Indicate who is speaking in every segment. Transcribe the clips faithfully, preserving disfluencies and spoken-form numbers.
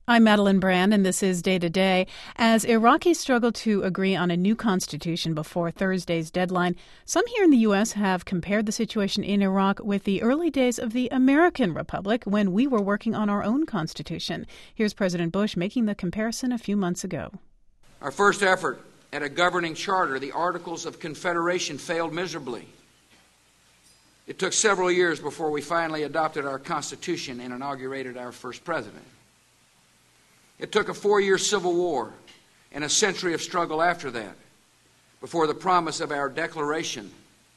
Speaker 1: I'm Madeline Brand, and this is Day to Day. As Iraqis struggle to agree on a new constitution before Thursday's deadline, some here in the U S have compared the situation in Iraq with the early days of the American Republic when we were working on our own constitution. Here's President Bush making the comparison a few months ago.
Speaker 2: Our first effort at a governing charter, the Articles of Confederation, failed miserably. It took several years before we finally adopted our Constitution and inaugurated our first president. It took a four-year civil war and a century of struggle after that before the promise of our Declaration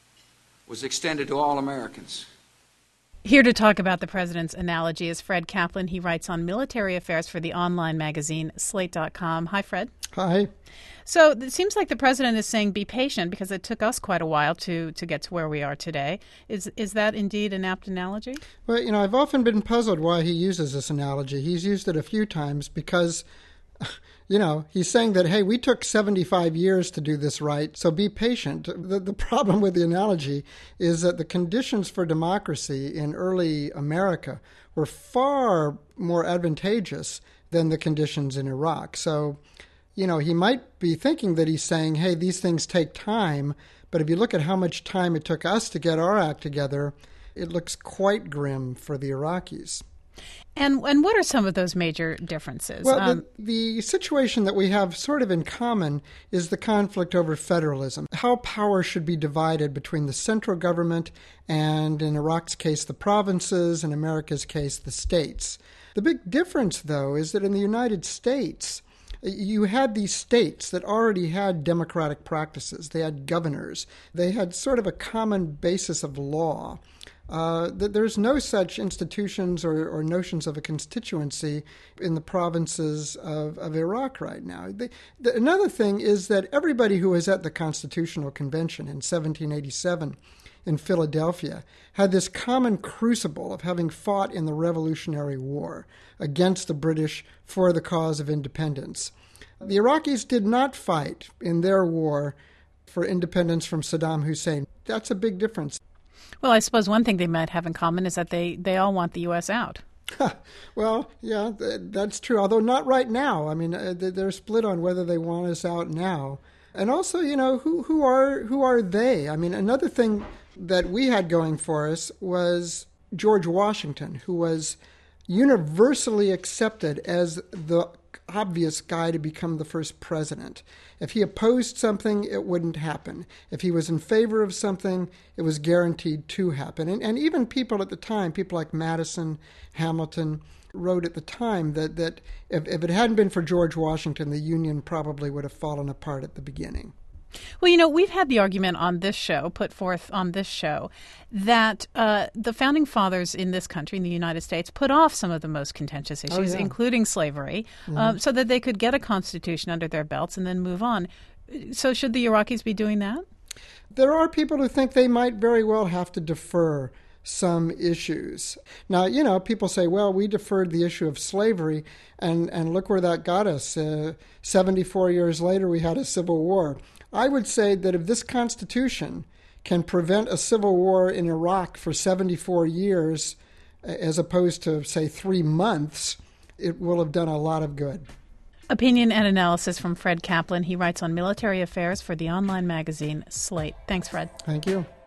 Speaker 2: was extended to all Americans.
Speaker 1: Here to talk about the president's analogy is Fred Kaplan. He writes on military affairs for the online magazine Slate dot com. Hi, Fred.
Speaker 3: Hi.
Speaker 1: So it seems like the president is saying be patient because it took us quite a while to, to get to where we are today. Is is that indeed an apt analogy?
Speaker 3: Well, you know, I've often been puzzled why he uses this analogy. He's used it a few times because, you know, he's saying that, hey, we took seventy-five years to do this right, so be patient. The, the problem with the analogy is that the conditions for democracy in early America were far more advantageous than the conditions in Iraq. So, you know, he might be thinking that he's saying, hey, these things take time, but if you look at how much time it took us to get our act together, it looks quite grim for the Iraqis.
Speaker 1: And and what are some of those major differences?
Speaker 3: Well,
Speaker 1: um,
Speaker 3: the, the situation that we have sort of in common is the conflict over federalism, how power should be divided between the central government and, in Iraq's case, the provinces, in America's case, the states. The big difference, though, is that in the United States, you had these states that already had democratic practices. They had governors. They had sort of a common basis of law. Uh, there's no such institutions or, or notions of a constituency in the provinces of, of Iraq right now. The, the, another thing is that everybody who was at the Constitutional Convention in seventeen eighty-seven in Philadelphia had this common crucible of having fought in the Revolutionary War against the British for the cause of independence. The Iraqis did not fight in their war for independence from Saddam Hussein. That's a big difference.
Speaker 1: Well, I suppose one thing they might have in common is that they, they all want the U S out.
Speaker 3: Well, yeah, that's true, although not right now. I mean, they're split on whether they want us out now. And also, you know, who, who are who are they? I mean, another thing that we had going for us was George Washington, who was universally accepted as the obvious guy to become the first president. If he opposed something, it wouldn't happen. If he was in favor of something, it was guaranteed to happen. And, and even people at the time, people like Madison, Hamilton, wrote at the time that, that if, if it hadn't been for George Washington, the Union probably would have fallen apart at the beginning.
Speaker 1: Well, you know, we've had the argument on this show, put forth on this show, that uh, the founding fathers in this country, in the United States, put off some of the most contentious issues, oh, yeah. including slavery, mm-hmm. uh, so that they could get a constitution under their belts and then move on. So should the Iraqis be doing that?
Speaker 3: There are people who think they might very well have to defer some issues. Now, you know, people say, well, we deferred the issue of slavery, and, and look where that got us. Uh, seventy-four years later, we had a civil war. I would say that if this Constitution can prevent a civil war in Iraq for seventy-four years, as opposed to, say, three months, it will have done a lot of good.
Speaker 1: Opinion and analysis from Fred Kaplan. He writes on military affairs for the online magazine Slate. Thanks, Fred.
Speaker 3: Thank you.